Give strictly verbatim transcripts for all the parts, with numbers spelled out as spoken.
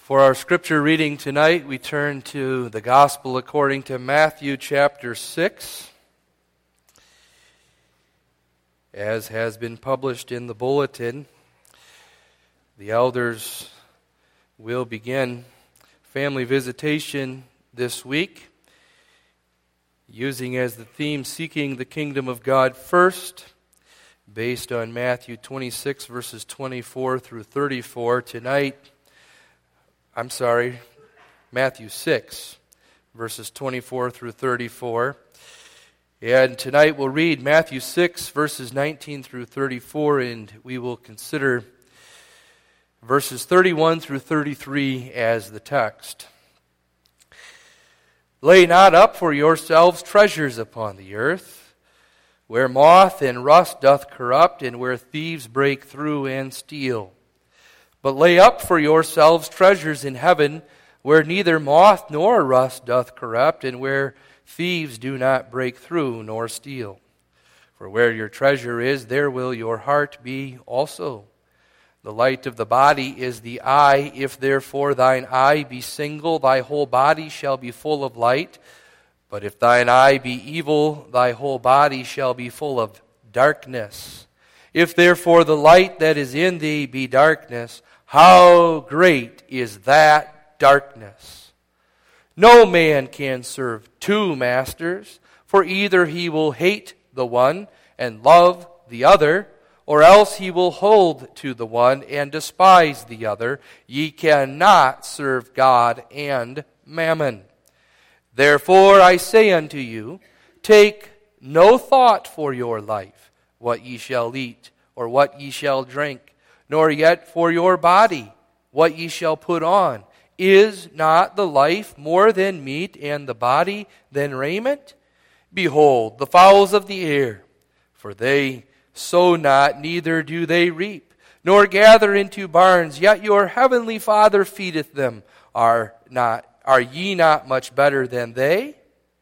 For our scripture reading tonight, we turn to the Gospel according to Matthew chapter six. As has been published in the bulletin, the elders will begin family visitation this week, using as the theme Seeking the Kingdom of God First, based on Matthew twenty-six, verses twenty-four through thirty-four. Tonight, I'm sorry, Matthew six, verses twenty-four through thirty-four. And tonight we'll read Matthew six, verses nineteen through thirty-four, and we will consider verses thirty-one through thirty-three as the text. Lay not up for yourselves treasures upon the earth, where moth and rust doth corrupt, and where thieves break through and steal. But lay up for yourselves treasures in heaven, where neither moth nor rust doth corrupt, and where thieves do not break through nor steal. For where your treasure is, there will your heart be also. The light of the body is the eye. If therefore thine eye be single, thy whole body shall be full of light. But if thine eye be evil, thy whole body shall be full of darkness. If therefore the light that is in thee be darkness, how great is that darkness? No man can serve two masters, for either he will hate the one and love the other, or else he will hold to the one and despise the other. Ye cannot serve God and mammon. Therefore I say unto you, take no thought for your life, what ye shall eat, or what ye shall drink, nor yet for your body, what ye shall put on. Is not the life more than meat, and the body than raiment? Behold, the fowls of the air, for they sow not, neither do they reap, nor gather into barns, yet your heavenly Father feedeth them. Are not are ye not much better than they?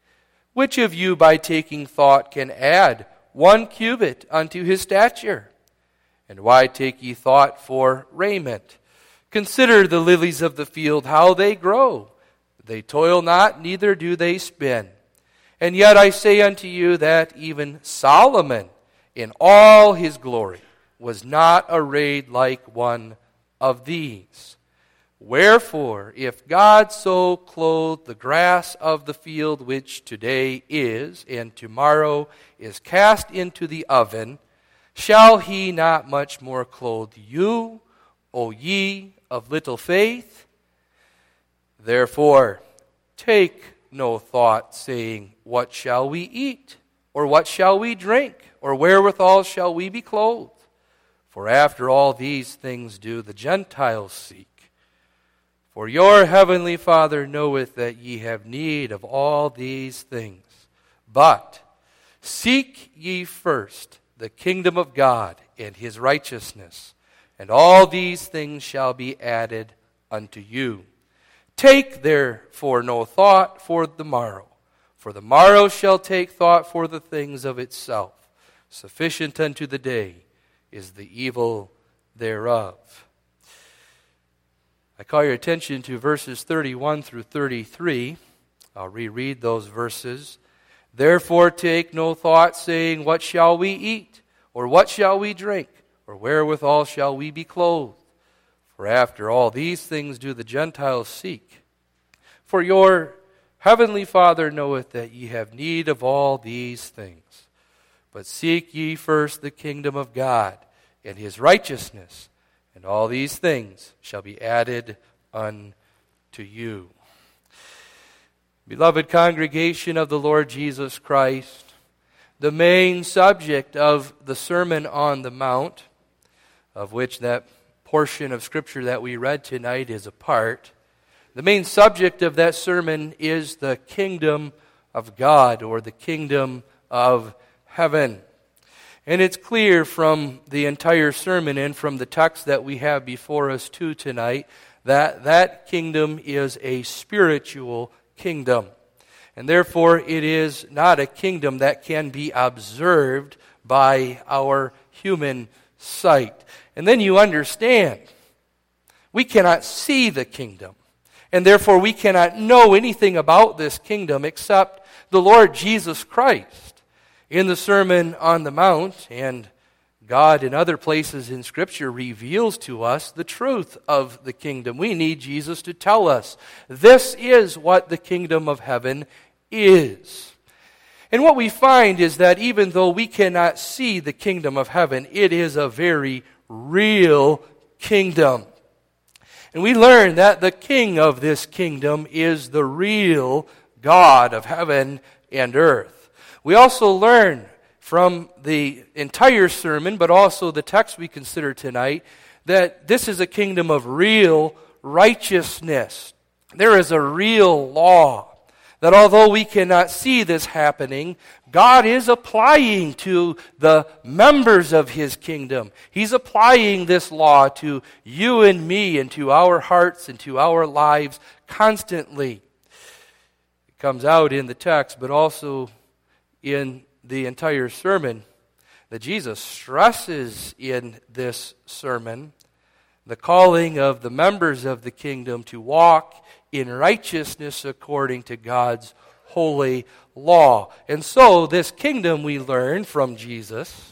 Which of you by taking thought can add one cubit unto his stature? And why take ye thought for raiment? Consider the lilies of the field, how they grow. They toil not, neither do they spin. And yet I say unto you that even Solomon in all his glory was not arrayed like one of these. Wherefore, if God so clothe the grass of the field, which today is, and tomorrow is cast into the oven, shall he not much more clothe you, O ye of little faith? Therefore, take no thought, saying, what shall we eat? Or what shall we drink? Or wherewithal shall we be clothed? For after all these things do the Gentiles seek. For your heavenly Father knoweth that ye have need of all these things. But seek ye first the kingdom of God and his righteousness, and all these things shall be added unto you. Take therefore no thought for the morrow, for the morrow shall take thought for the things of itself. Sufficient unto the day is the evil thereof. I call your attention to verses thirty-one through thirty-three. I'll reread those verses. Therefore take no thought, saying, what shall we eat? Or what shall we drink? Or wherewithal shall we be clothed? For after all these things do the Gentiles seek. For your heavenly Father knoweth that ye have need of all these things. But seek ye first the kingdom of God and his righteousness, and all these things shall be added unto you. Beloved congregation of the Lord Jesus Christ, the main subject of the Sermon on the Mount, of which that portion of Scripture that we read tonight is a part, the main subject of that sermon is the kingdom of God, or the kingdom of heaven. And it's clear from the entire sermon and from the text that we have before us too tonight that that kingdom is a spiritual kingdom. And therefore it is not a kingdom that can be observed by our human sight. And then you understand We cannot see the kingdom, and therefore we cannot know anything about this kingdom except the Lord Jesus Christ in the Sermon on the Mount, and God in other places in Scripture reveals to us the truth of the kingdom. We need Jesus to tell us this is what the kingdom of heaven is. And what we find is that even though we cannot see the kingdom of heaven, it is a very real kingdom. And we learn that the king of this kingdom is the real God of heaven and earth. We also learn from the entire sermon, but also the text we consider tonight, that this is a kingdom of real righteousness. There is a real law that although we cannot see this happening, God is applying to the members of His kingdom. He's applying this law to you and me and to our hearts and to our lives constantly. It comes out in the text, but also in the entire sermon, that Jesus stresses in this sermon the calling of the members of the kingdom to walk in righteousness according to God's holy law. And so this kingdom, we learn from Jesus,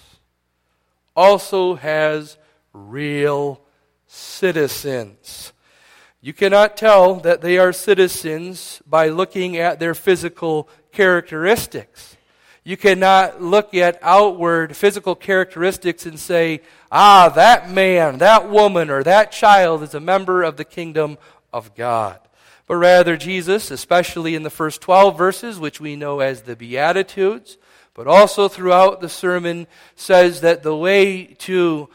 also has real citizens. You cannot tell that they are citizens by looking at their physical characteristics. You cannot look at outward physical characteristics and say, ah, that man, that woman, or that child is a member of the kingdom of God. But rather Jesus, especially in the first twelve verses, which we know as the Beatitudes, but also throughout the sermon, says that the way to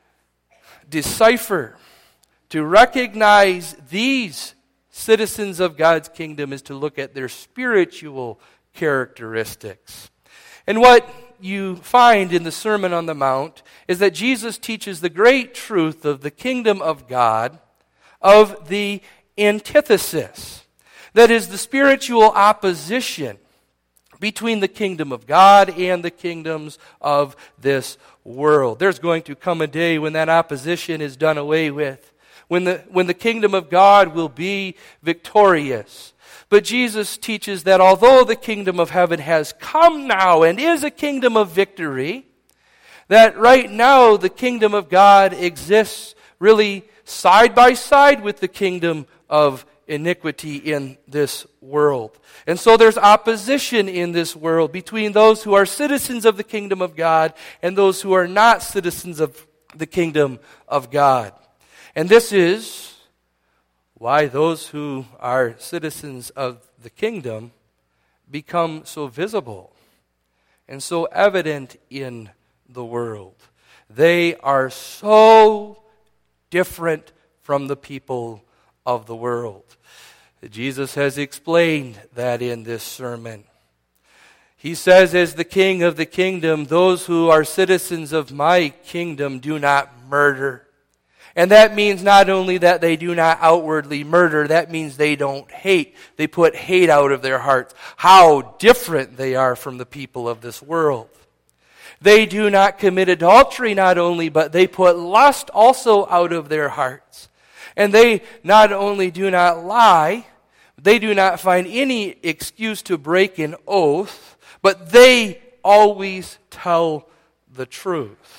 decipher, to recognize these citizens of God's kingdom is to look at their spiritual characteristics. And what you find in the Sermon on the Mount is that Jesus teaches the great truth of the kingdom of God, of the antithesis. That is the spiritual opposition between the kingdom of God and the kingdoms of this world. There's going to come a day when that opposition is done away with, when the, when the kingdom of God will be victorious. But Jesus teaches that although the kingdom of heaven has come now and is a kingdom of victory, that right now the kingdom of God exists really side by side with the kingdom of iniquity in this world. And so there's opposition in this world between those who are citizens of the kingdom of God and those who are not citizens of the kingdom of God. And this is why those who are citizens of the kingdom become so visible and so evident in the world. They are so different from the people of the world. Jesus has explained that in this sermon. He says, as the king of the kingdom, those who are citizens of my kingdom do not murder. And that means not only that they do not outwardly murder, that means they don't hate. They put hate out of their hearts. How different they are from the people of this world. They do not commit adultery not only, but they put lust also out of their hearts. And they not only do not lie, they do not find any excuse to break an oath, but they always tell the truth.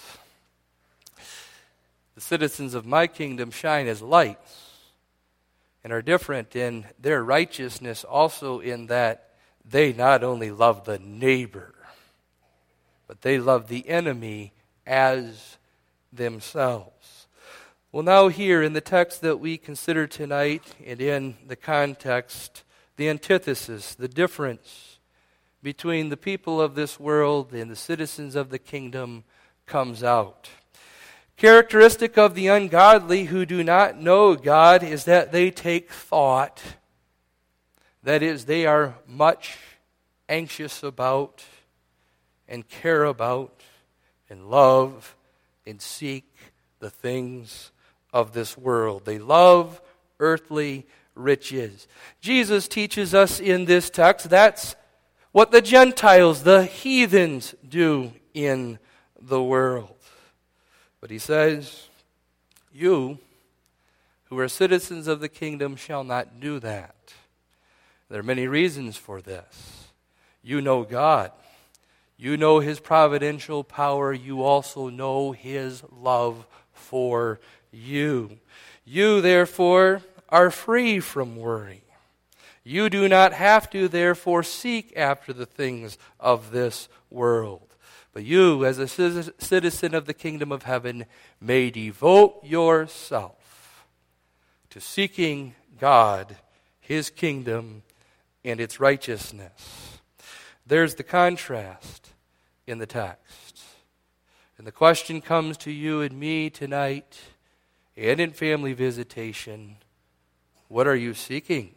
The citizens of my kingdom shine as lights and are different in their righteousness also in that they not only love the neighbor, but they love the enemy as themselves. Well, now here in the text that we consider tonight and in the context, the antithesis, the difference between the people of this world and the citizens of the kingdom comes out. Characteristic of the ungodly who do not know God is that they take thought. That is, they are much anxious about and care about and love and seek the things of this world. They love earthly riches. Jesus teaches us in this text that's what the Gentiles, the heathens, do in the world. But he says, you who are citizens of the kingdom shall not do that. There are many reasons for this. You know God. You know His providential power. You also know His love for you. You, therefore, are free from worry. You do not have to, therefore, seek after the things of this world. But you, as a citizen of the kingdom of heaven, may devote yourself to seeking God, His kingdom, and its righteousness. There's the contrast in the text. And the question comes to you and me tonight and in family visitation, what are you seeking?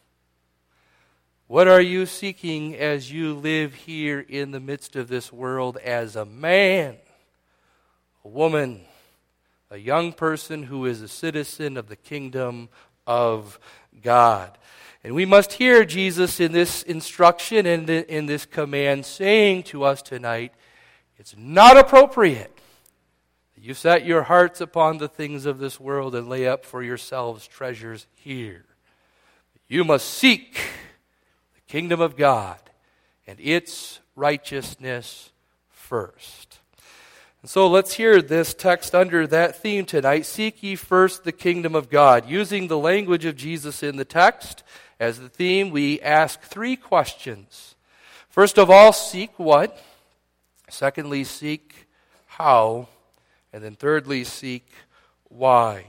What are you seeking as you live here in the midst of this world as a man, a woman, a young person who is a citizen of the kingdom of God? And we must hear Jesus in this instruction and in this command saying to us tonight, it's not appropriate that you set your hearts upon the things of this world and lay up for yourselves treasures here. You must seek kingdom of God and its righteousness first. And so let's hear this text under that theme tonight. Seek ye first the kingdom of God. Using the language of Jesus in the text as the theme, we ask three questions. First of all, seek what? Secondly, seek how? And then thirdly, seek why.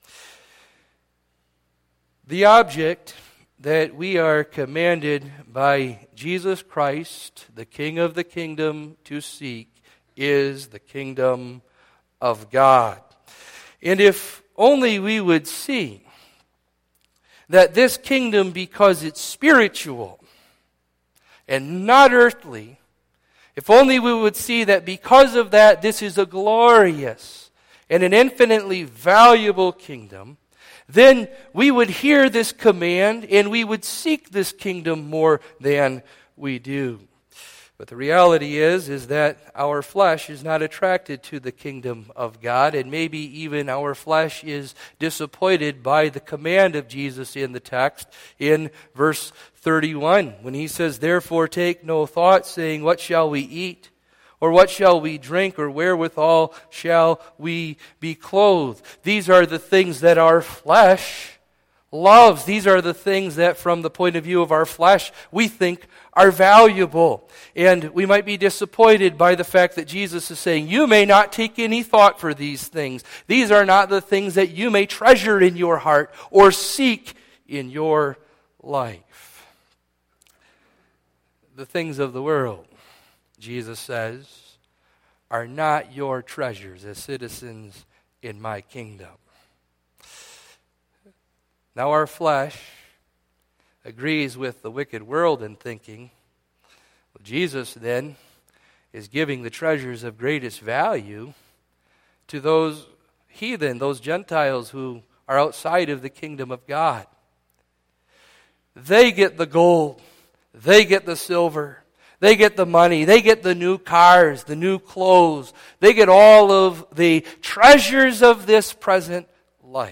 The object that we are commanded by Jesus Christ, the King of the kingdom, to seek is the kingdom of God. And if only we would see that this kingdom, because it's spiritual and not earthly, if only we would see that because of that, this is a glorious and an infinitely valuable kingdom, then we would hear this command and we would seek this kingdom more than we do. But the reality is, is that our flesh is not attracted to the kingdom of God, and maybe even our flesh is disappointed by the command of Jesus in the text in verse thirty-one, when he says, therefore take no thought, saying, what shall we eat? Or what shall we drink, or wherewithal shall we be clothed? These are the things that our flesh loves. These are the things that from the point of view of our flesh we think are valuable. And we might be disappointed by the fact that Jesus is saying, you may not take any thought for these things. These are not the things that you may treasure in your heart or seek in your life. The things of the world, Jesus says, are not your treasures as citizens in my kingdom. Now our flesh agrees with the wicked world in thinking, well, Jesus then is giving the treasures of greatest value to those heathen, those Gentiles who are outside of the kingdom of God. They get the gold, they get the silver, they get the money, they get the new cars, the new clothes, they get all of the treasures of this present life.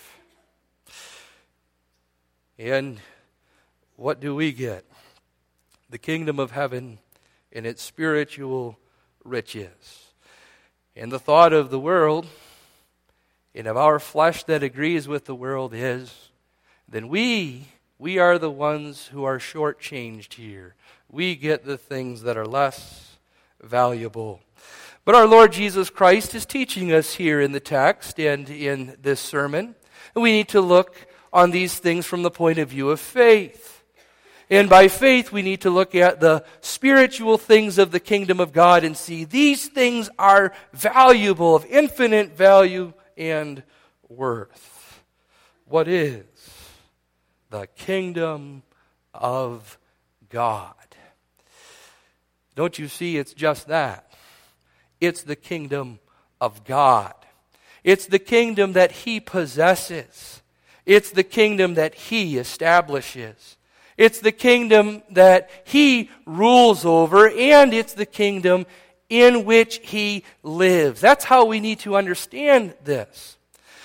And what do we get? The kingdom of heaven and its spiritual riches. And the thought of the world and of our flesh that agrees with the world is, then we, we are the ones who are shortchanged here. We get the things that are less valuable. But our Lord Jesus Christ is teaching us here in the text and in this sermon. And we need to look on these things from the point of view of faith. And by faith, we need to look at the spiritual things of the kingdom of God and see these things are valuable, of infinite value and worth. What is the kingdom of God? Don't you see, it's just that. It's the kingdom of God. It's the kingdom that He possesses. It's the kingdom that He establishes. It's the kingdom that He rules over, and it's the kingdom in which He lives. That's how we need to understand this.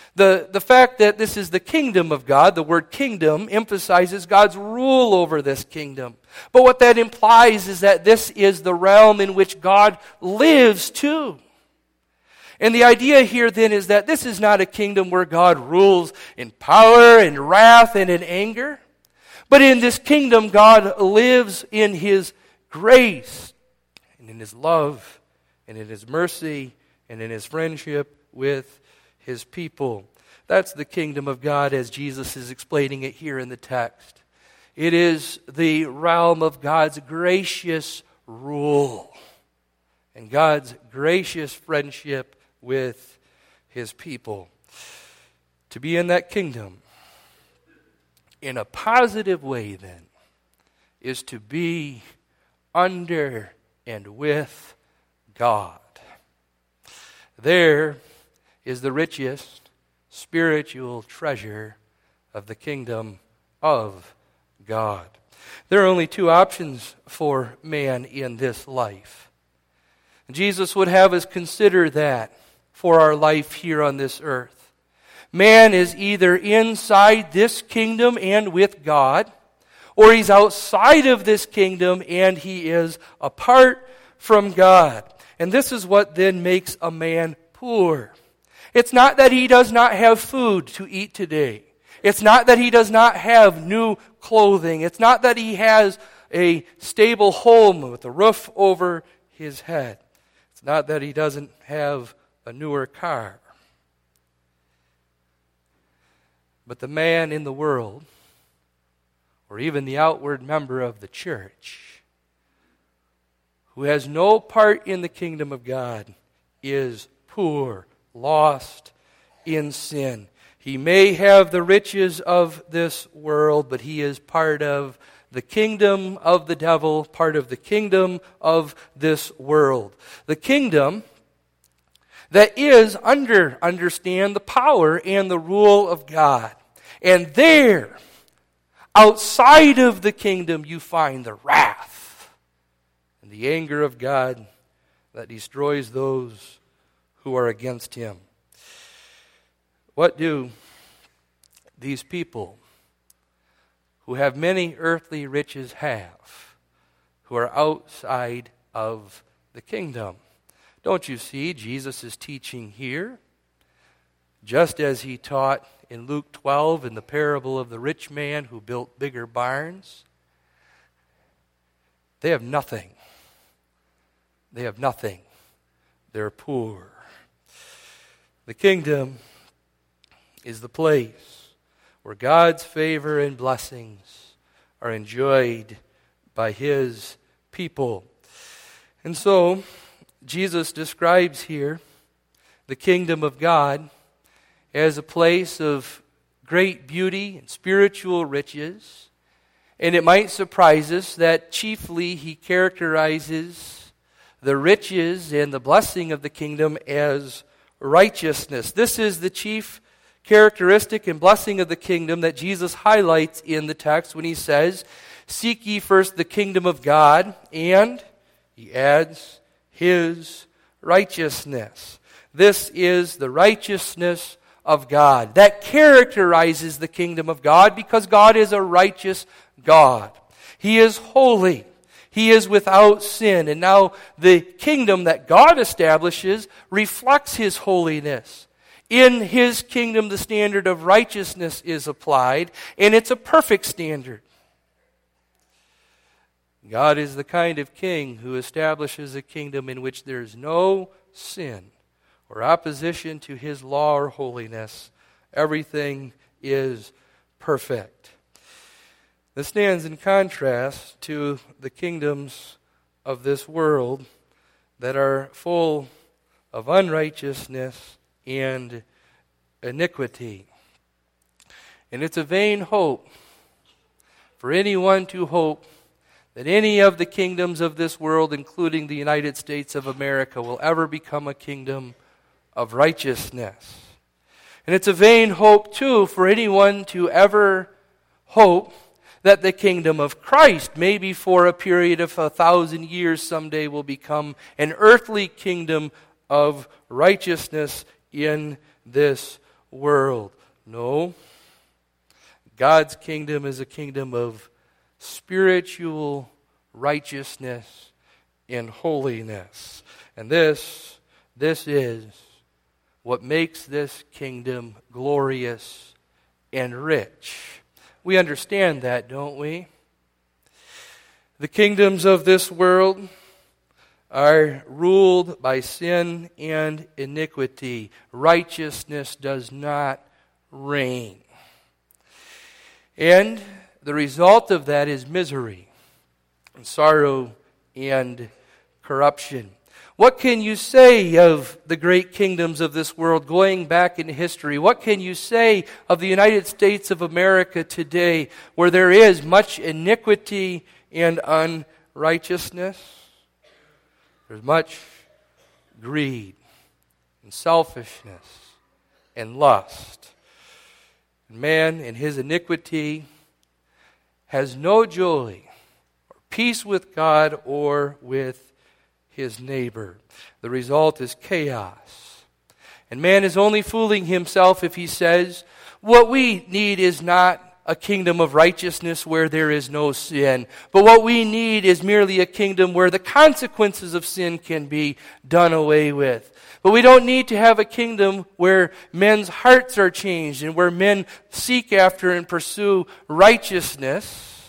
The, the fact that this is the kingdom of God, the word kingdom, emphasizes God's rule over this kingdom. But what that implies is that this is the realm in which God lives too. And the idea here then is that this is not a kingdom where God rules in power and wrath and in anger. But in this kingdom, God lives in His grace and in His love and in His mercy and in His friendship with His people. That's the kingdom of God as Jesus is explaining it here in the text. It is the realm of God's gracious rule and God's gracious friendship with His people. To be in that kingdom in a positive way, then, is to be under and with God. There is the richest spiritual treasure of the kingdom of God. There are only two options for man in this life. Jesus would have us consider that for our life here on this earth. Man is either inside this kingdom and with God, or he's outside of this kingdom and he is apart from God. And this is what then makes a man poor. It's not that he does not have food to eat today. It's not that he does not have new clothing. It's not that he has a stable home with a roof over his head. It's not that he doesn't have a newer car. But the man in the world, or even the outward member of the church, who has no part in the kingdom of God, is poor, lost in sin. He may have the riches of this world, but he is part of the kingdom of the devil, part of the kingdom of this world. The kingdom that is under, understand, the power and the rule of God. And there, outside of the kingdom, you find the wrath and the anger of God that destroys those who are against Him. What do these people who have many earthly riches have, who are outside of the kingdom? Don't you see Jesus is teaching here, just as He taught in Luke twelve in the parable of the rich man who built bigger barns? They have nothing. They have nothing. They're poor. The kingdom is the place where God's favor and blessings are enjoyed by His people. And so, Jesus describes here the kingdom of God as a place of great beauty and spiritual riches. And it might surprise us that chiefly He characterizes the riches and the blessing of the kingdom as righteousness. This is the chief characteristic and blessing of the kingdom that Jesus highlights in the text when He says, "Seek ye first the kingdom of God," and He adds, His righteousness. This is the righteousness of God that characterizes the kingdom of God, because God is a righteous God. He is holy. He is without sin. And now the kingdom that God establishes reflects His holiness. In His kingdom, the standard of righteousness is applied, and it's a perfect standard. God is the kind of king who establishes a kingdom in which there is no sin or opposition to His law or holiness. Everything is perfect. This stands in contrast to the kingdoms of this world that are full of unrighteousness and iniquity. And it's a vain hope for anyone to hope that any of the kingdoms of this world, including the United States of America, will ever become a kingdom of righteousness. And it's a vain hope, too, for anyone to ever hope that the kingdom of Christ, maybe for a period of a thousand years, someday will become an earthly kingdom of righteousness in this world. No. God's kingdom is a kingdom of spiritual righteousness and holiness. And this, this is what makes this kingdom glorious and rich. We understand that, don't we? The kingdoms of this world are ruled by sin and iniquity. Righteousness does not reign. And the result of that is misery, and sorrow, and corruption. What can you say of the great kingdoms of this world going back in history? What can you say of the United States of America today, where there is much iniquity and unrighteousness? There's much greed and selfishness and lust. Man in his iniquity has no joy or peace with God or with his neighbor. The result is chaos. And man is only fooling himself if he says, what we need is not a kingdom of righteousness where there is no sin, but what we need is merely a kingdom where the consequences of sin can be done away with. But we don't need to have a kingdom where men's hearts are changed and where men seek after and pursue righteousness.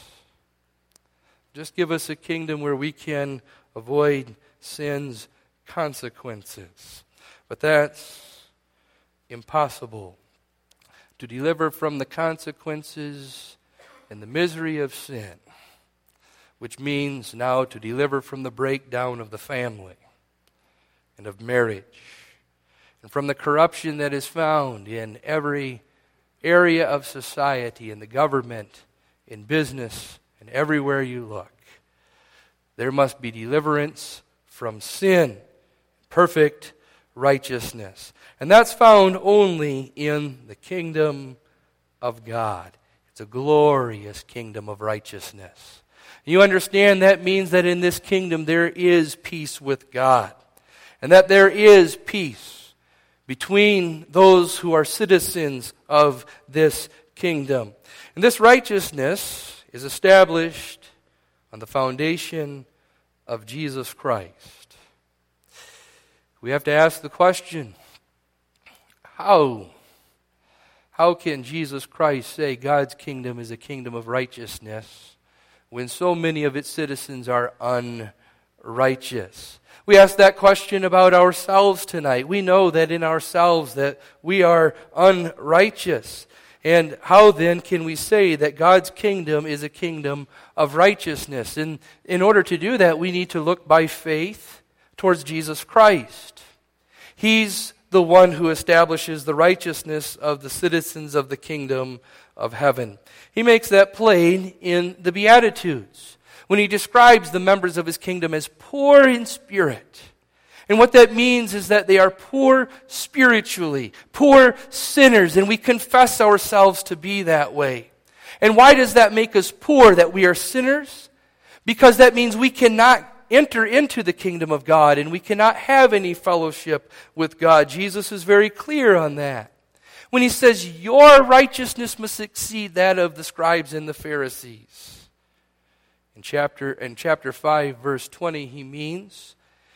Just give us a kingdom where we can avoid sin's consequences. But that's impossible. To deliver from the consequences and the misery of sin, which means now to deliver from the breakdown of the family and of marriage, and from the corruption that is found in every area of society, in the government, in business, and everywhere you look. There must be deliverance from sin, perfect righteousness. And that's found only in the kingdom of God. It's a glorious kingdom of righteousness. You understand that means that in this kingdom there is peace with God. And that there is peace between those who are citizens of this kingdom. And this righteousness is established on the foundation of Jesus Christ. We have to ask the question, how? How can Jesus Christ say God's kingdom is a kingdom of righteousness when so many of its citizens are unrighteous? We ask that question about ourselves tonight. We know that in ourselves that we are unrighteous. And how then can we say that God's kingdom is a kingdom of righteousness? And in order to do that, we need to look by faith towards Jesus Christ. He's the one who establishes the righteousness of the citizens of the kingdom of heaven. He makes that plain in the Beatitudes, when he describes the members of his kingdom as poor in spirit. And what that means is that they are poor spiritually, poor sinners, and we confess ourselves to be that way. And why does that make us poor, that we are sinners? Because that means we cannot enter into the kingdom of God, and we cannot have any fellowship with God. Jesus is very clear on that. When he says, your righteousness must exceed that of the scribes and the Pharisees. In chapter, in chapter five, verse twenty, he means,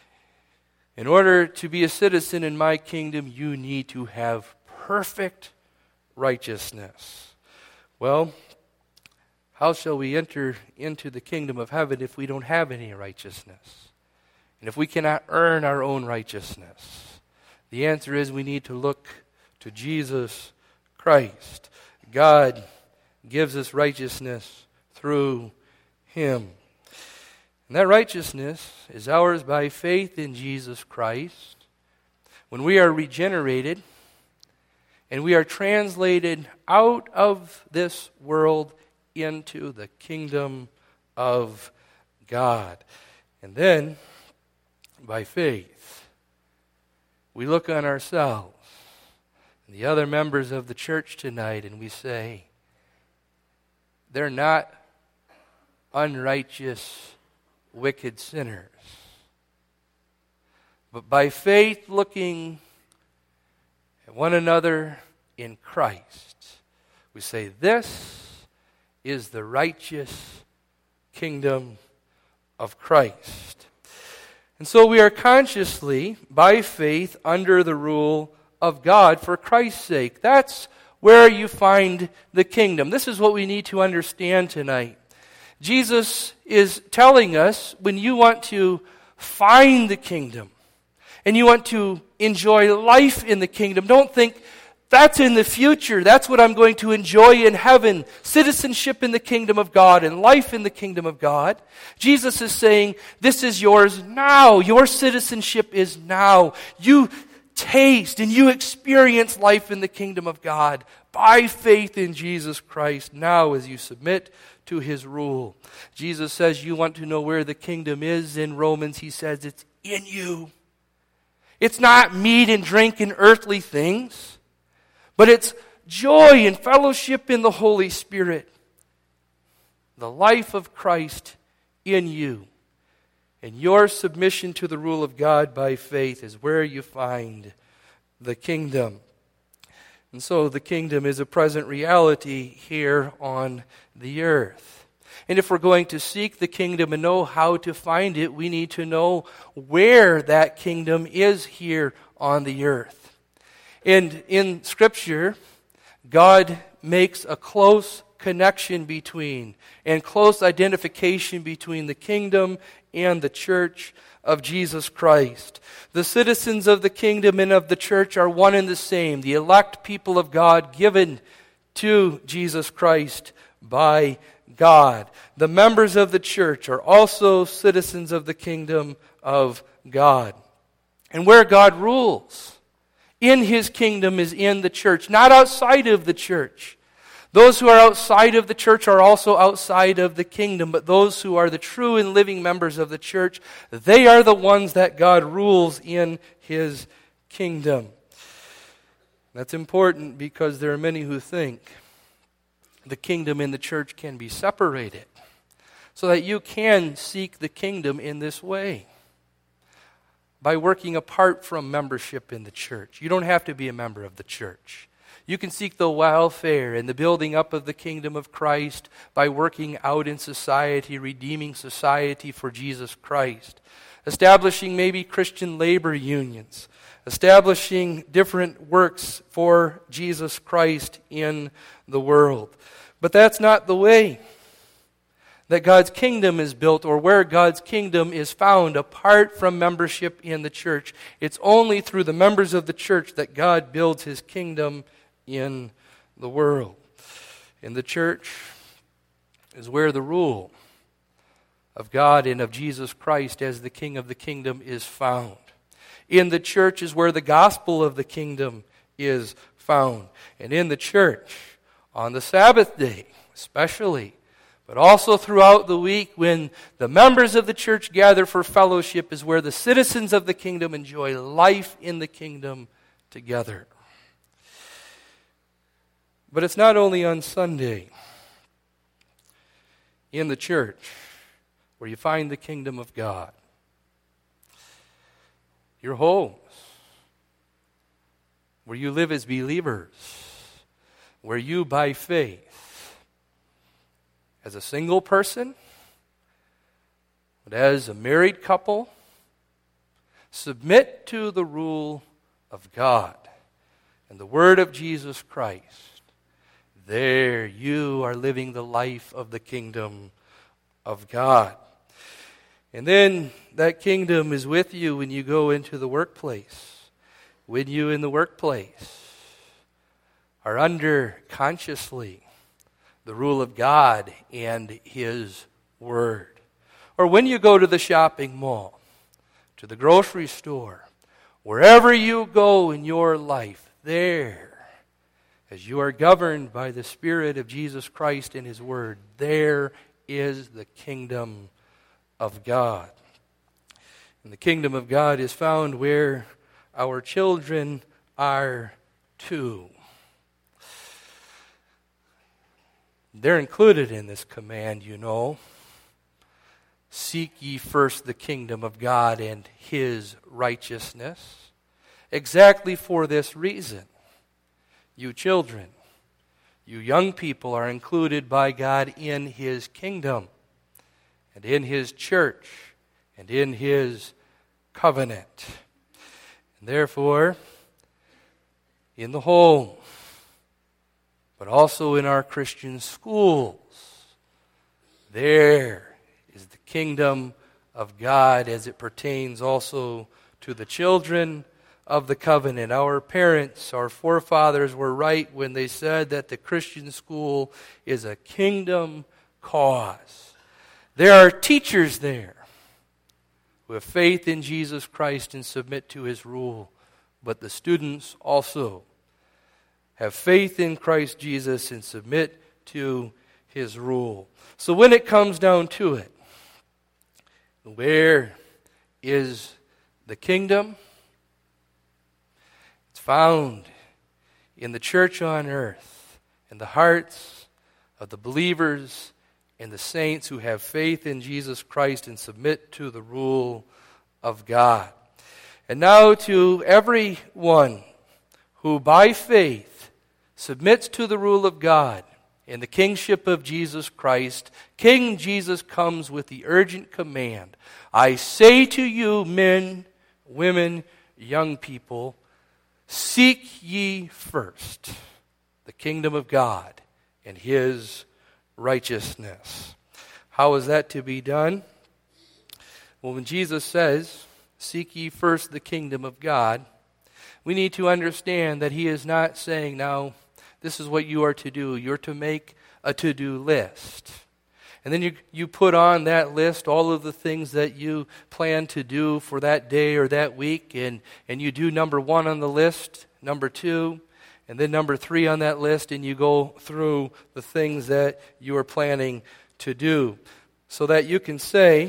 in order to be a citizen in my kingdom, you need to have perfect righteousness. Well, how shall we enter into the kingdom of heaven if we don't have any righteousness? And if we cannot earn our own righteousness? The answer is we need to look to Jesus Christ. God gives us righteousness through Him. And that righteousness is ours by faith in Jesus Christ. When we are regenerated and we are translated out of this world into the kingdom of God. And then, by faith, we look on ourselves and the other members of the church tonight and we say, they're not unrighteous, wicked sinners. But by faith, looking at one another in Christ. We say, this is the righteous kingdom of Christ. And so we are consciously, by faith, under the rule of God for Christ's sake. That's where you find the kingdom. This is what we need to understand tonight. Jesus is telling us, when you want to find the kingdom and you want to enjoy life in the kingdom, don't think that's in the future. That's what I'm going to enjoy in heaven. Citizenship in the kingdom of God and life in the kingdom of God. Jesus is saying, this is yours now. Your citizenship is now. You taste and you experience life in the kingdom of God by faith in Jesus Christ now as you submit to his rule. Jesus says you want to know where the kingdom is. In Romans, he says it's in you. It's not meat and drink and earthly things, but it's joy and fellowship in the Holy Spirit. The life of Christ in you. And your submission to the rule of God by faith is where you find the kingdom. And so the kingdom is a present reality here on the earth. And if we're going to seek the kingdom and know how to find it, we need to know where that kingdom is here on the earth. And in Scripture, God makes a close connection between and close identification between the kingdom and the church of Jesus Christ. The citizens of the kingdom and of the church are one and the same, the elect people of God given to Jesus Christ by God. The members of the church are also citizens of the kingdom of God. And where God rules in his kingdom is in the church, not outside of the church. Those who are outside of the church are also outside of the kingdom, but those who are the true and living members of the church, they are the ones that God rules in his kingdom. That's important because there are many who think the kingdom and the church can be separated, so that you can seek the kingdom in this way, by working apart from membership in the church. You don't have to be a member of the church. You can seek the welfare and the building up of the kingdom of Christ by working out in society, redeeming society for Jesus Christ, establishing maybe Christian labor unions, establishing different works for Jesus Christ in the world. But that's not the way that God's kingdom is built, or where God's kingdom is found apart from membership in the church. It's only through the members of the church that God builds his kingdom in the world. In the church is where the rule of God and of Jesus Christ as the King of the kingdom is found. In the church is where the gospel of the kingdom is found. And in the church, on the Sabbath day especially, but also throughout the week when the members of the church gather for fellowship, is where the citizens of the kingdom enjoy life in the kingdom together. But it's not only on Sunday in the church where you find the kingdom of God. Your homes, where you live as believers, where you by faith, as a single person, but as a married couple, submit to the rule of God and the word of Jesus Christ. There you are living the life of the kingdom of God. And then that kingdom is with you when you go into the workplace. When you in the workplace are under consciously the rule of God and his word. Or when you go to the shopping mall, to the grocery store, wherever you go in your life, there, as you are governed by the Spirit of Jesus Christ and his word, there is the kingdom of God. And the kingdom of God is found where our children are too. They're included in this command, you know. Seek ye first the kingdom of God and his righteousness. Exactly for this reason. you children, you young people are included by God in His kingdom and in His church and in His covenant. And therefore, in the home, but also in our Christian schools, there is the kingdom of God as it pertains also to the children of the covenant. Our parents, our forefathers were right when they said that the Christian school is a kingdom cause. There are teachers there who have faith in Jesus Christ and submit to His rule, but the students also have faith in Christ Jesus and submit to His rule. So when it comes down to it, where is the kingdom? It's found in the church on earth, in the hearts of the believers and the saints who have faith in Jesus Christ and submit to the rule of God. And now to everyone who by faith submits to the rule of God in the kingship of Jesus Christ, King Jesus comes with the urgent command, I say to you, men, women, young people, seek ye first the kingdom of God and His righteousness. How is that to be done? Well, when Jesus says, seek ye first the kingdom of God, we need to understand that He is not saying, now, this is what you are to do. You're to make a to-do list. And then you, you put on that list all of the things that you plan to do for that day or that week, and, and you do number one on the list, number two, and then number three on that list, and you go through the things that you are planning to do. So that you can say,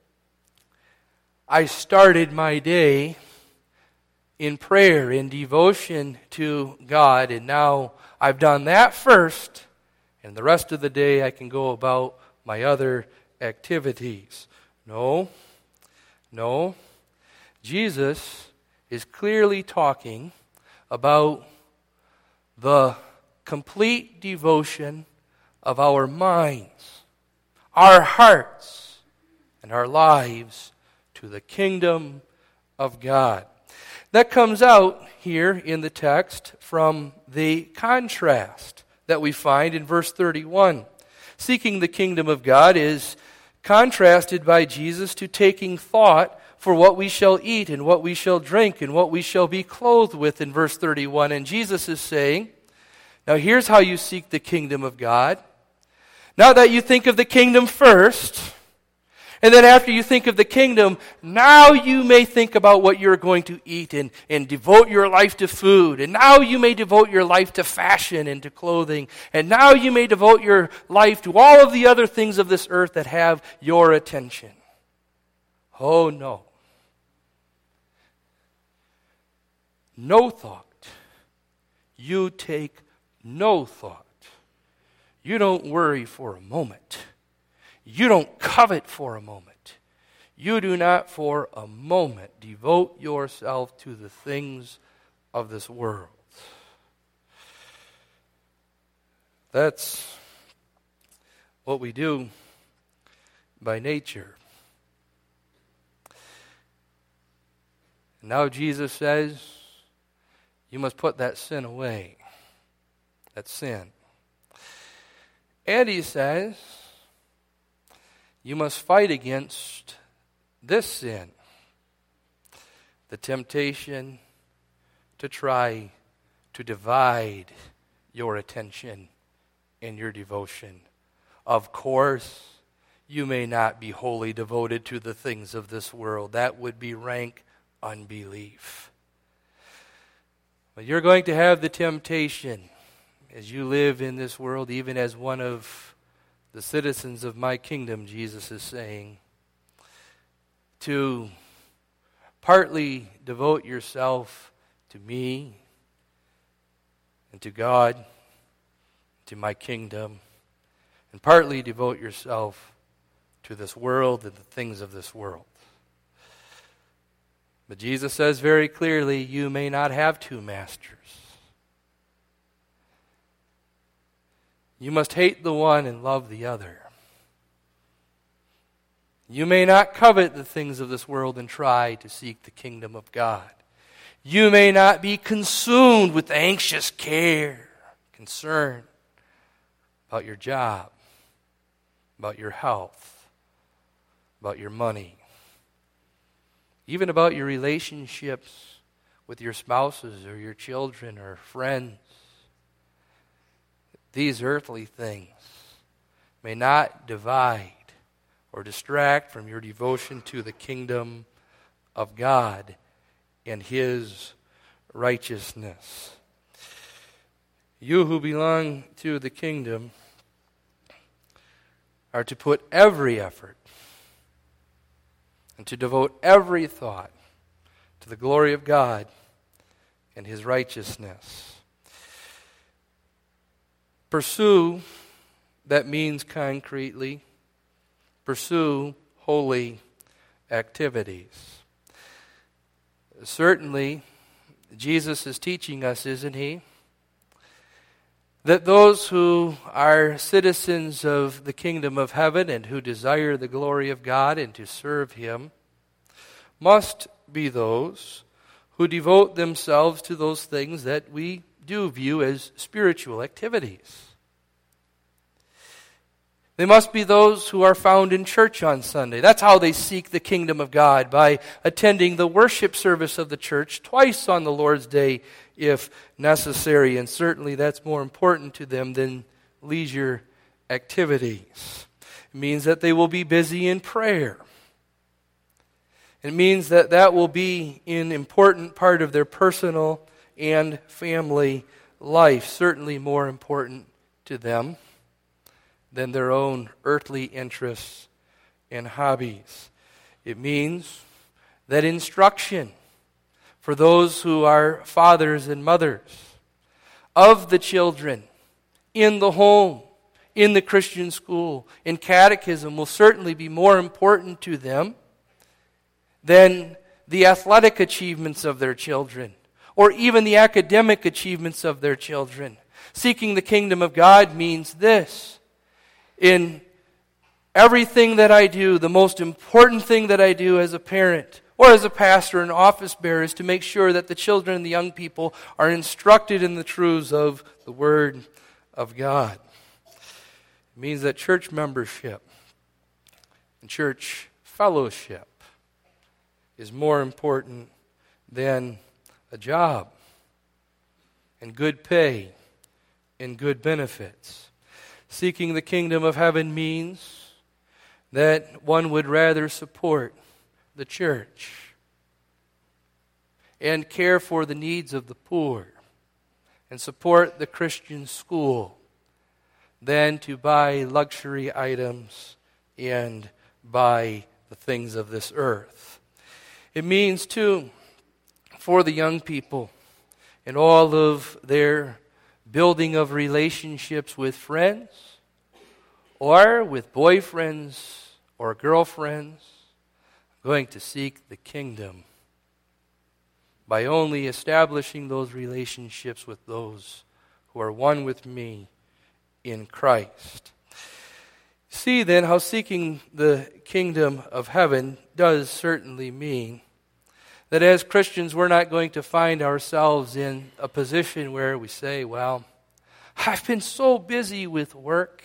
I started my day in prayer, in devotion to God, and now I've done that first, and the rest of the day I can go about my other activities. No, no. Jesus is clearly talking about the complete devotion of our minds, our hearts, and our lives to the kingdom of God. That comes out here in the text from the contrast that we find in verse thirty-one. Seeking the kingdom of God is contrasted by Jesus to taking thought for what we shall eat and what we shall drink and what we shall be clothed with in verse thirty-one. And Jesus is saying, now here's how you seek the kingdom of God. Now that you think of the kingdom first, and then after you think of the kingdom, now you may think about what you're going to eat and, and devote your life to food. And now you may devote your life to fashion and to clothing. And now you may devote your life to all of the other things of this earth that have your attention. Oh no. No thought. You take no thought. You don't worry for a moment. You don't covet for a moment. You do not for a moment devote yourself to the things of this world. That's what we do by nature. Now Jesus says, you must put that sin away. That sin. And He says, you must fight against this sin, the temptation to try to divide your attention and your devotion. Of course, you may not be wholly devoted to the things of this world. That would be rank unbelief. But you're going to have the temptation as you live in this world, even as one of the citizens of my kingdom, Jesus is saying, to partly devote yourself to me and to God, to my kingdom, and partly devote yourself to this world and the things of this world. But Jesus says very clearly, you may not have two masters. You must hate the one and love the other. You may not covet the things of this world and try to seek the kingdom of God. You may not be consumed with anxious care, concern about your job, about your health, about your money, even about your relationships with your spouses or your children or friends. These earthly things may not divide or distract from your devotion to the kingdom of God and His righteousness. You who belong to the kingdom are to put every effort and to devote every thought to the glory of God and His righteousness. Pursue, that means concretely, pursue holy activities. Certainly, Jesus is teaching us, isn't He, that those who are citizens of the kingdom of heaven and who desire the glory of God and to serve Him must be those who devote themselves to those things that we do view as spiritual activities. They must be those who are found in church on Sunday. That's how they seek the kingdom of God, by attending the worship service of the church twice on the Lord's Day if necessary. And certainly that's more important to them than leisure activities. It means that they will be busy in prayer. It means that that will be an important part of their personal and family life, certainly more important to them than their own earthly interests and hobbies. It means that instruction for those who are fathers and mothers of the children in the home, in the Christian school, in catechism will certainly be more important to them than the athletic achievements of their children or even the academic achievements of their children. Seeking the kingdom of God means this: in everything that I do, the most important thing that I do as a parent or as a pastor and office bearer is to make sure that the children and the young people are instructed in the truths of the Word of God. It means that church membership and church fellowship is more important than a job and good pay and good benefits. Seeking the kingdom of heaven means that one would rather support the church and care for the needs of the poor and support the Christian school than to buy luxury items and buy the things of this earth. It means, too, for the young people and all of their building of relationships with friends or with boyfriends or girlfriends, going to seek the kingdom by only establishing those relationships with those who are one with me in Christ. See then how seeking the kingdom of heaven does certainly mean that as Christians we're not going to find ourselves in a position where we say, well, I've been so busy with work.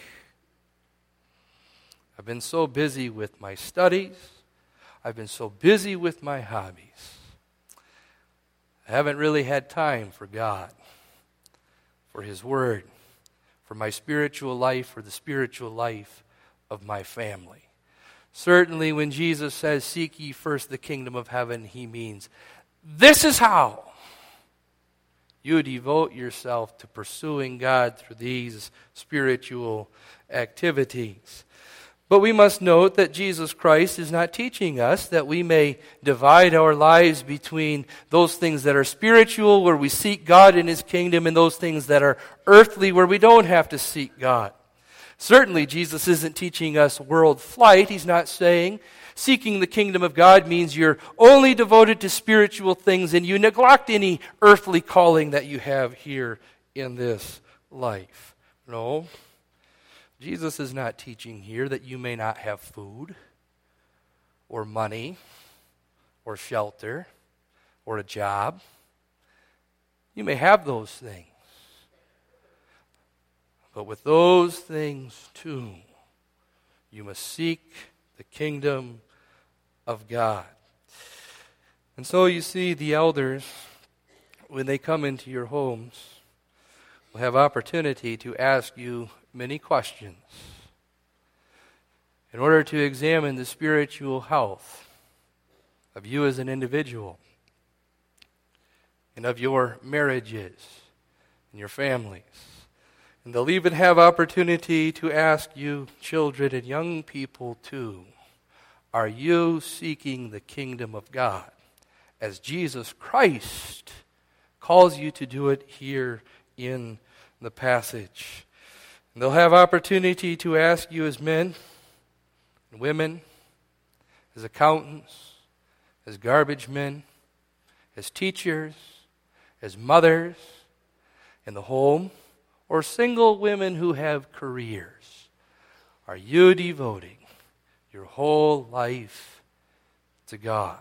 I've been so busy with my studies. I've been so busy with my hobbies. I haven't really had time for God, for His Word, for my spiritual life, for the spiritual life of my family. Certainly when Jesus says, seek ye first the kingdom of heaven, He means this is how you devote yourself to pursuing God through these spiritual activities. But we must note that Jesus Christ is not teaching us that we may divide our lives between those things that are spiritual, where we seek God in His kingdom, and those things that are earthly, where we don't have to seek God. Certainly, Jesus isn't teaching us world flight. He's not saying seeking the kingdom of God means you're only devoted to spiritual things and you neglect any earthly calling that you have here in this life. No. Jesus is not teaching here that you may not have food or money or shelter or a job. You may have those things. But with those things too, you must seek the kingdom of God. And so you see, the elders, when they come into your homes, will have opportunity to ask you many questions in order to examine the spiritual health of you as an individual and of your marriages and your families. And they'll even have opportunity to ask you, children and young people too, are you seeking the kingdom of God as Jesus Christ calls you to do it here in the passage? And they'll have opportunity to ask you as men and women, as accountants, as garbage men, as teachers, as mothers in the home, or single women who have careers. Are you devoting your whole life to God?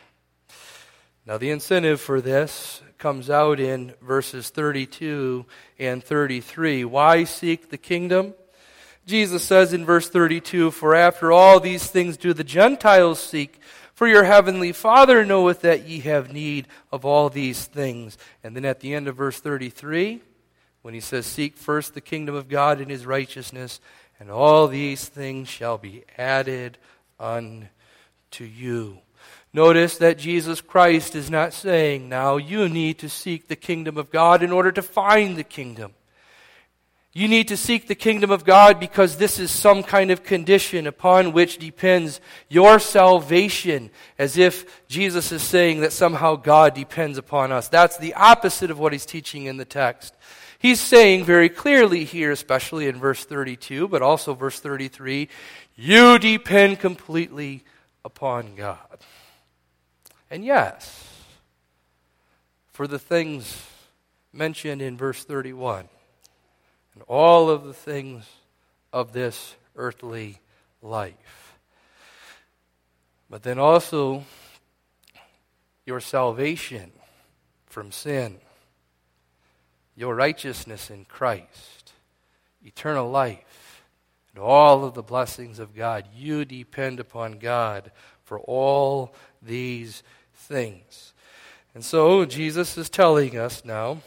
Now the incentive for this comes out in verses thirty-two and thirty-three. Why seek the kingdom? Jesus says in verse thirty-two, for after all these things do the Gentiles seek, for your heavenly Father knoweth that ye have need of all these things. And then at the end of verse thirty-three, when he says, seek first the kingdom of God and his righteousness, and all these things shall be added unto you. Notice that Jesus Christ is not saying, now you need to seek the kingdom of God in order to find the kingdom. You need to seek the kingdom of God because this is some kind of condition upon which depends your salvation, as if Jesus is saying that somehow God depends upon us. That's the opposite of what he's teaching in the text. He's saying very clearly here, especially in verse thirty-two, but also verse thirty-three, you depend completely upon God. And yes, for the things mentioned in verse thirty-one, and all of the things of this earthly life. But then also your salvation from sin, your righteousness in Christ, eternal life, and all of the blessings of God. You depend upon God for all these things. And so Jesus is telling us now,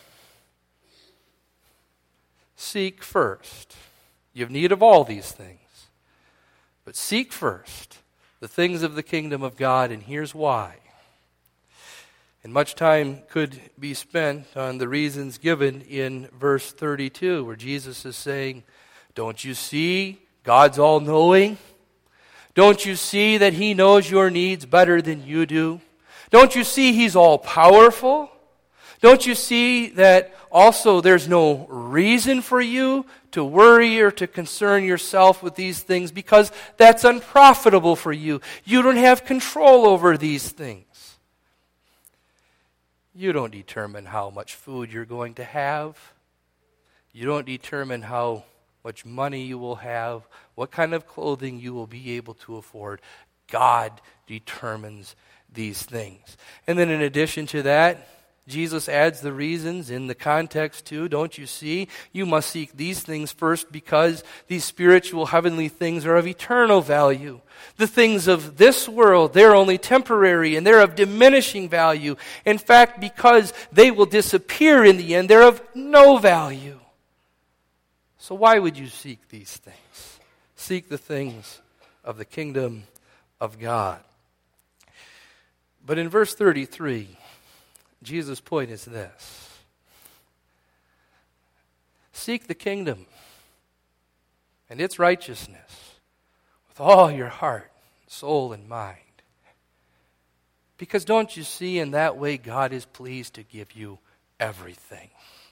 seek first. You have need of all these things. But seek first the things of the kingdom of God, and here's why. And much time could be spent on the reasons given in verse thirty-two, where Jesus is saying, don't you see God's all-knowing? Don't you see that he knows your needs better than you do? Don't you see he's all-powerful? Don't you see that also there's no reason for you to worry or to concern yourself with these things because that's unprofitable for you? You don't have control over these things. You don't determine how much food you're going to have. You don't determine how much money you will have, what kind of clothing you will be able to afford. God determines these things. And then in addition to that, Jesus adds the reasons in the context too. Don't you see? You must seek these things first because these spiritual heavenly things are of eternal value. The things of this world, they're only temporary and they're of diminishing value. In fact, because they will disappear in the end, they're of no value. So why would you seek these things? Seek the things of the kingdom of God. But in verse thirty-three, Jesus' point is this. Seek the kingdom and its righteousness with all your heart, soul, and mind. Because don't you see, in that way God is pleased to give you everything.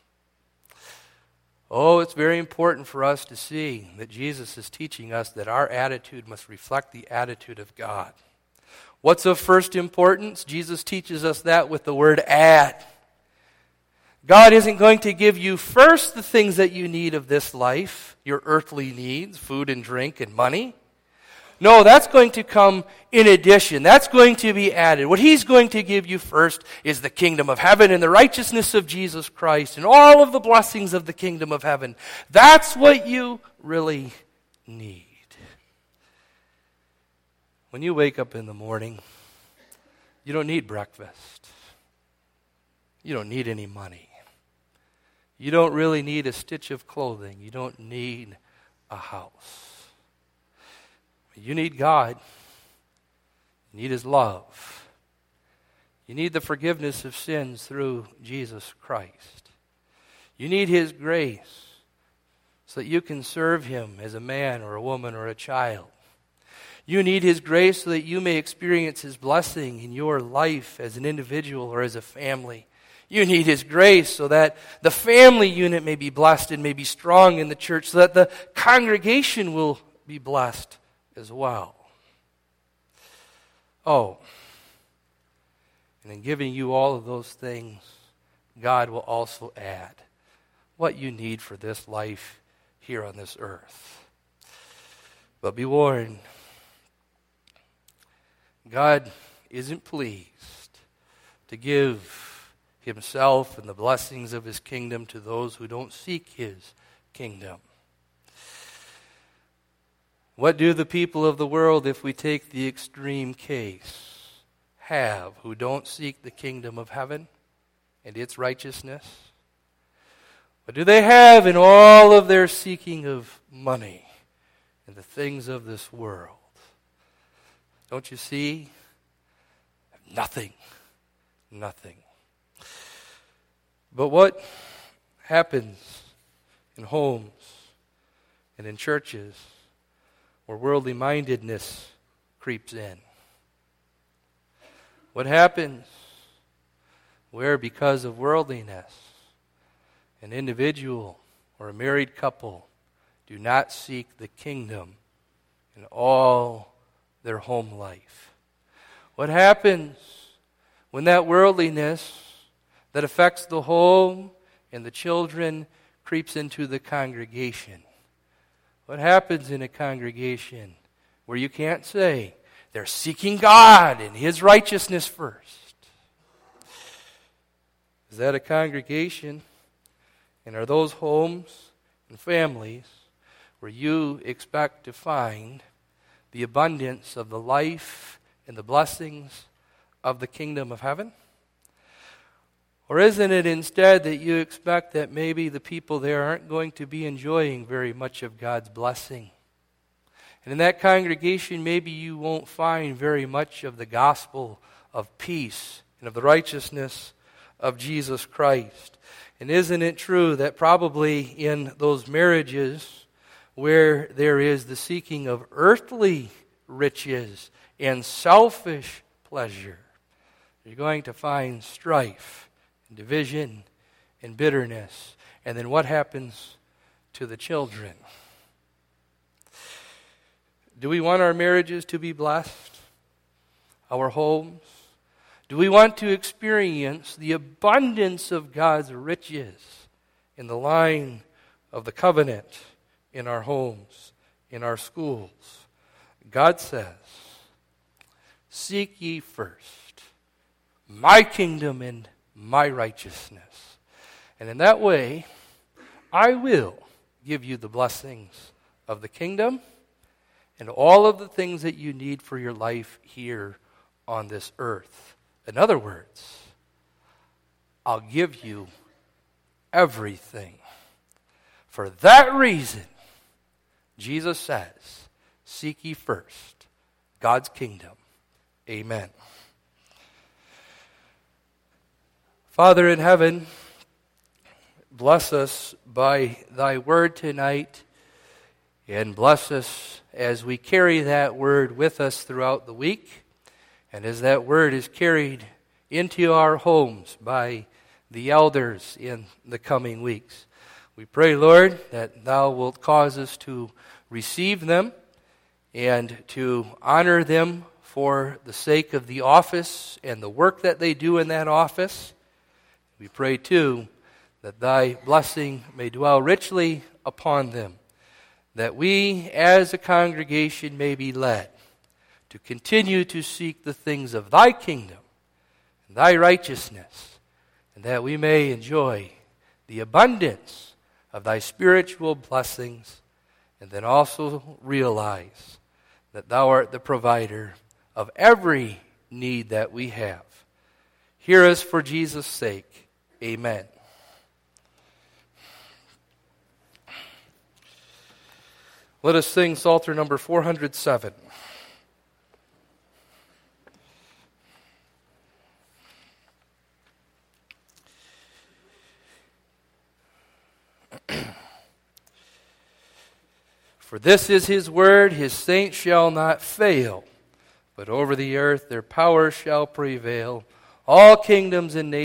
Oh, it's very important for us to see that Jesus is teaching us that our attitude must reflect the attitude of God. What's of first importance? Jesus teaches us that with the word add. God isn't going to give you first the things that you need of this life, your earthly needs, food and drink and money. No, that's going to come in addition. That's going to be added. What He's going to give you first is the kingdom of heaven and the righteousness of Jesus Christ and all of the blessings of the kingdom of heaven. That's what you really need. When you wake up in the morning, you don't need breakfast. You don't need any money. You don't really need a stitch of clothing. You don't need a house. You need God. You need His love. You need the forgiveness of sins through Jesus Christ. You need His grace so that you can serve Him as a man or a woman or a child. You need His grace so that you may experience His blessing in your life as an individual or as a family. You need His grace so that the family unit may be blessed and may be strong in the church, so that the congregation will be blessed as well. Oh, and in giving you all of those things, God will also add what you need for this life here on this earth. But be warned, God isn't pleased to give Himself and the blessings of His kingdom to those who don't seek His kingdom. What do the people of the world, if we take the extreme case, have who don't seek the kingdom of heaven and its righteousness? What do they have in all of their seeking of money and the things of this world? Don't you see? Nothing. Nothing. But what happens in homes and in churches where worldly mindedness creeps in? What happens where, because of worldliness, an individual or a married couple do not seek the kingdom in all their home life? What happens when that worldliness that affects the home and the children creeps into the congregation? What happens in a congregation where you can't say they're seeking God and His righteousness first? Is that a congregation? And are those homes and families where you expect to find the abundance of the life and the blessings of the kingdom of heaven? Or isn't it instead that you expect that maybe the people there aren't going to be enjoying very much of God's blessing? And in that congregation, maybe you won't find very much of the gospel of peace and of the righteousness of Jesus Christ. And isn't it true that probably in those marriages where there is the seeking of earthly riches and selfish pleasure, you're going to find strife and division and bitterness? And then what happens to the children? Do we want our marriages to be blessed? Our homes? Do we want to experience the abundance of God's riches in the line of the covenant in our homes, in our schools? God says, "Seek ye first my kingdom and my righteousness, and in that way I will give you the blessings of the kingdom and all of the things that you need for your life here on this earth." In other words, I'll give you everything. For that reason, Jesus says, "Seek ye first God's kingdom." Amen. Father in heaven, bless us by thy word tonight, and bless us as we carry that word with us throughout the week, and as that word is carried into our homes by the elders in the coming weeks. We pray, Lord, that thou wilt cause us to receive them and to honor them for the sake of the office and the work that they do in that office. We pray, too, that thy blessing may dwell richly upon them, that we as a congregation may be led to continue to seek the things of thy kingdom and thy righteousness, and that we may enjoy the abundance of thy spiritual blessings, and then also realize that thou art the provider of every need that we have. Hear us for Jesus' sake. Amen. Let us sing Psalter number four hundred seven. For this is his word, his saints shall not fail, but over the earth their power shall prevail. All kingdoms and nations